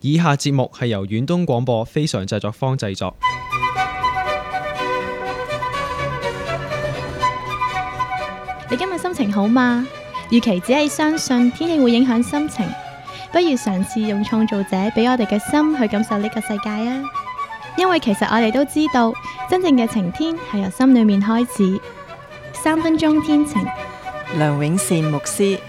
以下節目係由遠東廣播非常製作坊製作。 你今日心情好嗎？與其只係相信天氣會影響心情，不如嘗試用創造者俾我哋嘅心去感受呢個世界啊！因為其實我哋都知道，真正嘅晴天係由心裏面開始。3分鐘天晴， 梁永善牧師。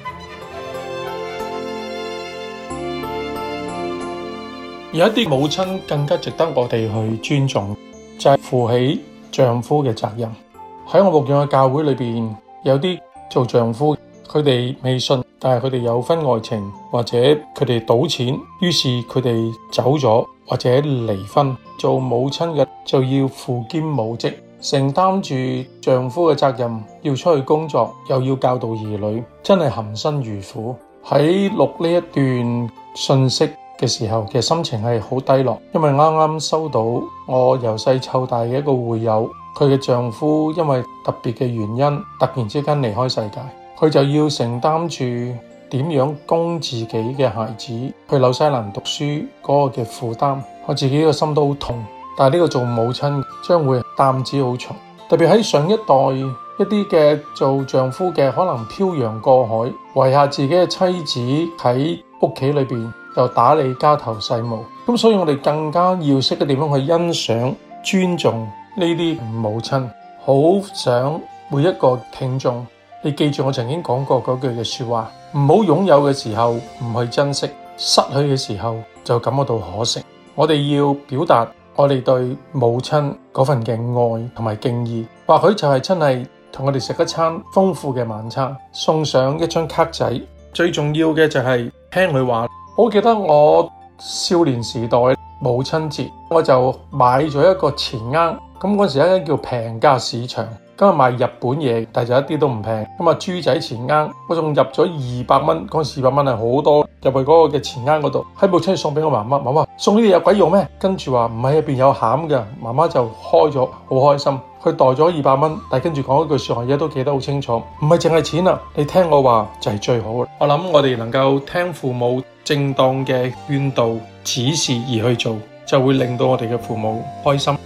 有一啲母親更加值得我哋去尊重，就係負起丈夫嘅責任。喺我牧養嘅教會裏邊，有啲做丈夫，佢哋未信，但係佢哋有婚外情，或者佢哋賭錢，於是佢哋走咗或者離婚。做母親嘅就要負兼母職，承擔住丈夫嘅責任，要出去工作，又要教導兒女，真係含辛茹苦。喺錄呢一段信息嘅時候，其實心情係好低落，因為啱啱收到我由細湊大嘅一個會友，佢嘅丈夫因為特別嘅原因，突然之間離開世界，佢就要承擔住點樣供自己嘅孩子去紐西蘭讀書嗰個嘅負擔。我自己個心都好痛，但係呢個做母親將會擔子好重，特別喺上一代一啲嘅做丈夫嘅，可能漂洋過海，遺下自己嘅妻子喺屋企裏邊就打理家頭細務。咁所以我哋更加要識得點樣去欣賞、尊重呢啲母親。好想每一個聽眾，你記住我曾經講過嗰句嘅說話，唔好擁有嘅時候唔去珍惜，失去嘅時候就感覺到可惜。我哋要表達我哋對母親嗰份嘅愛同埋敬意，或許就係真係同我哋食一餐豐富嘅晚餐，送上一張卡仔。最重要嘅就係聽佢話。我記得我少年時代母親節，我就買咗一個錢罌，咁嗰時咧叫平價市場，咁啊賣日本嘢，但係就一啲都唔平。咁啊豬仔錢罌，我仲入咗200蚊，嗰時200蚊係好多，入去嗰個嘅錢罌嗰度，喺母親送俾我媽媽。媽媽送呢啲有鬼用咩？跟住話唔係，入邊有餡嘅。媽媽就開咗，好開心。佢袋咗200蚊，但係跟住講一句說話，而家都記得好清楚，唔係淨係錢啊！你聽我話就係最好。我諗我哋能夠聽父母正當嘅勸導指示而去做，就會令到我哋嘅父母開心。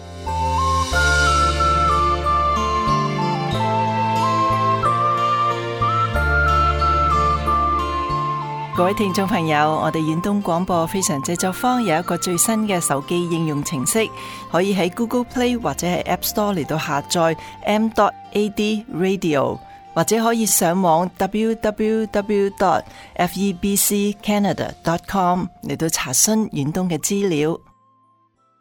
各位聽眾朋友，我哋遠東廣播非常製作坊有一個最新嘅手機應用程式，可以喺 Google Play 或者係 App Store 嚟到下載 m.ad radio， 或者可以上網 www.febccanada.com 嚟到查詢遠東嘅資料。